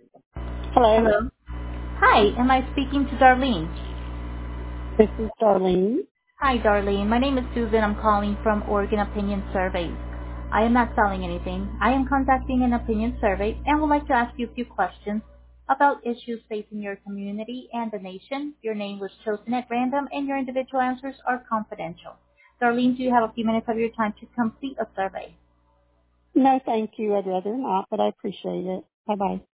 Hello, Hello. Hi, am I speaking to Darlene? this is Darlene. Hi, Darlene. My name is Susan. I'm calling from Oregon Opinion Surveys. I am not selling anything. I am conducting an opinion survey and would like to ask you a few questions about issues facing your community and the nation. Your name was chosen at random and your individual answers are confidential. Darlene, do you have a few minutes of your time to complete a survey? No, thank you. I'd rather not, but I appreciate it. Bye bye.